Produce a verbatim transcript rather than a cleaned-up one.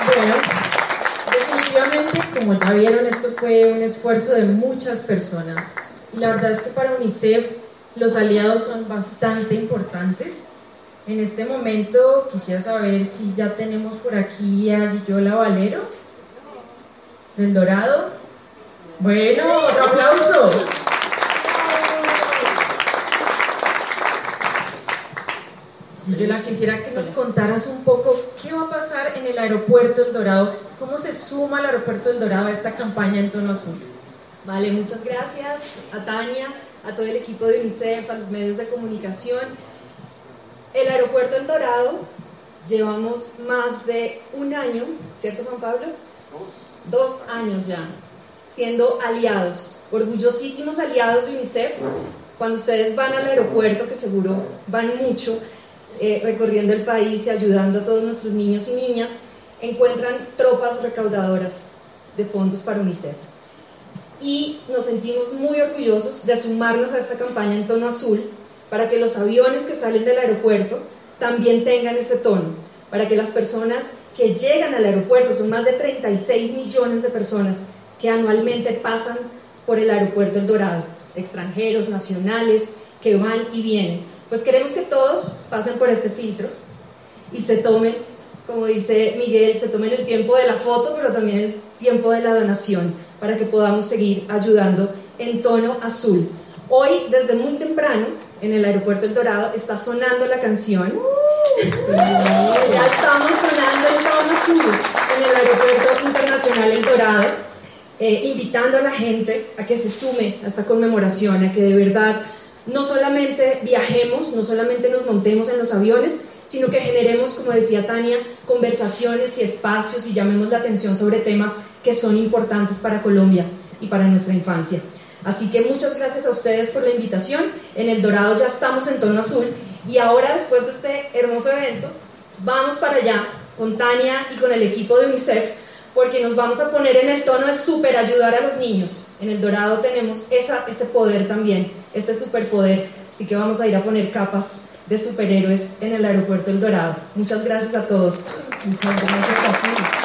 Bueno, definitivamente, como ya vieron, esto fue un esfuerzo de muchas personas. Y la verdad es que para UNICEF los aliados son bastante importantes. En este momento quisiera saber si ya tenemos por aquí a Yola Valero, del Dorado. Bueno, otro aplauso. Yola, quisiera que nos contaras un poco qué va a pasar en el aeropuerto El Dorado, cómo se suma el aeropuerto El Dorado a esta campaña en tono azul. Vale, muchas gracias a Tania, a todo el equipo de UNICEF, a los medios de comunicación. El aeropuerto El Dorado, llevamos más de un año, ¿cierto, Juan Pablo? Dos. Dos años ya, siendo aliados, orgullosísimos aliados de UNICEF. Cuando ustedes van al aeropuerto, que seguro van mucho, eh, recorriendo el país y ayudando a todos nuestros niños y niñas, encuentran tropas recaudadoras de fondos para UNICEF. Y nos sentimos muy orgullosos de sumarnos a esta campaña en tono azul, para que los aviones que salen del aeropuerto también tengan ese tono, para que las personas que llegan al aeropuerto, son más de treinta y seis millones de personas que anualmente pasan por el aeropuerto El Dorado, extranjeros, nacionales, que van y vienen, pues queremos que todos pasen por este filtro y se tomen, como dice Miguel, se tomen el tiempo de la foto, pero también el tiempo de la donación, para que podamos seguir ayudando en tono azul. Hoy, desde muy temprano, en el aeropuerto El Dorado, está sonando la canción. Ya estamos sonando en tono azul en el aeropuerto internacional El Dorado, eh, invitando a la gente a que se sume a esta conmemoración, a que de verdad no solamente viajemos, no solamente nos montemos en los aviones, sino que generemos, como decía Tania, conversaciones y espacios y llamemos la atención sobre temas que son importantes para Colombia y para nuestra infancia. Así que muchas gracias a ustedes por la invitación. En El Dorado ya estamos en tono azul y ahora, después de este hermoso evento, vamos para allá con Tania y con el equipo de UNICEF, porque nos vamos a poner en el tono de súper ayudar a los niños. En El Dorado tenemos esa, ese poder también, este superpoder, así que vamos a ir a poner capas de superhéroes en el aeropuerto El Dorado. Muchas gracias a todos. Muchas gracias a ti.